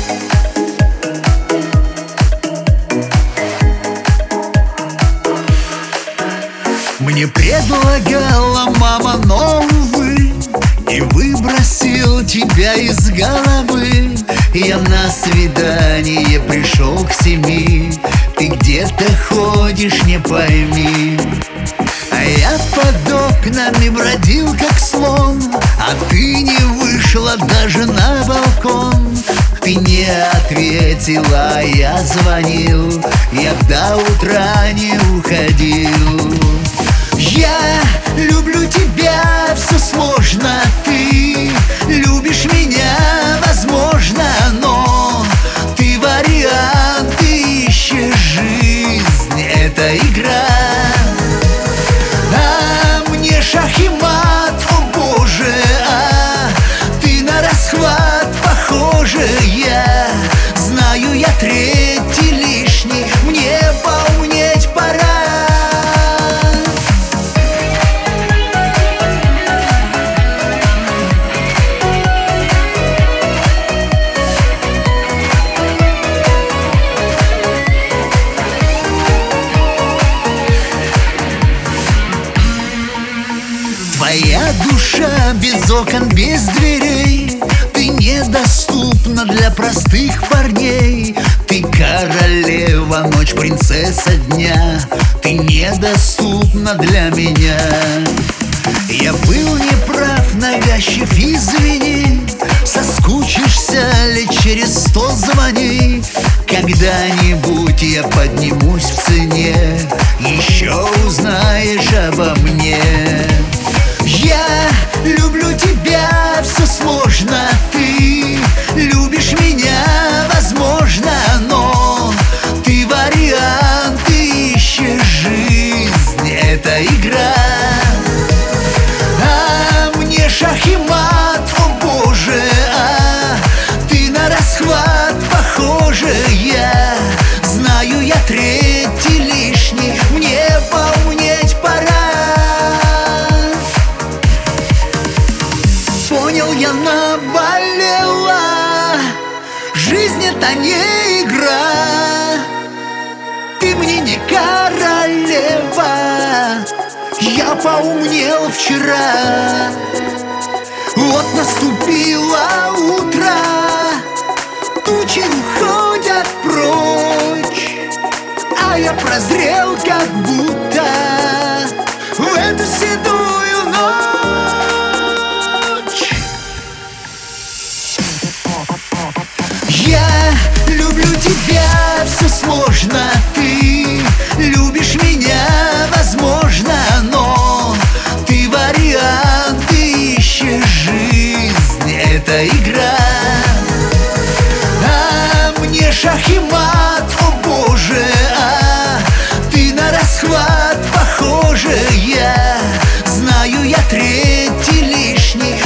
Мне предлагала мама новый, и выбросил тебя из головы. Я на свидание пришел к 7, ты где-то ходишь, не пойми. А я под окнами бродил, как слон, а ты не вышла даже на балкон. Ты не ответила, а я звонил, я до утра не уходил. Я люблю тебя, все сложно, ты любишь меня, возможно, но ты вариант, ты ищешь жизнь, это игра. А мне шах и мат, о боже, а ты на расхват похожа. Я знаю, я третий лишний, мне поумнеть пора. Твоя душа без окон, без дверей, ты недоступна для простых парней. Ты королева, ночь, принцесса дня, ты недоступна для меня. Я был неправ, навязчив, извини. Соскучишься ли, через 100 звони. Когда-нибудь я поднимусь в цене, еще узнаешь обо мне. Я люблю тебя, все сложно, ты любишь меня, возможно, но ты вариант, ты ищешь жизнь, это игра. А мне шах и мат, о боже, а ты на расхват похожа. Я знаю, я третий лишний, мне поумнеть пора. Понял, я наболела, жизнь это не игра. Ты мне не королева, я поумнел вчера. Вот наступило утро, тучи уходят прочь, а я прозрел как будто в эту седую ночь. Я люблю тебя, все сложно, ты любишь меня, возможно, но ты вариант, ты ищешь жизнь, это игра. А мне шах и мат, о боже, а ты на расхват похожа. Я знаю, я третий лишний,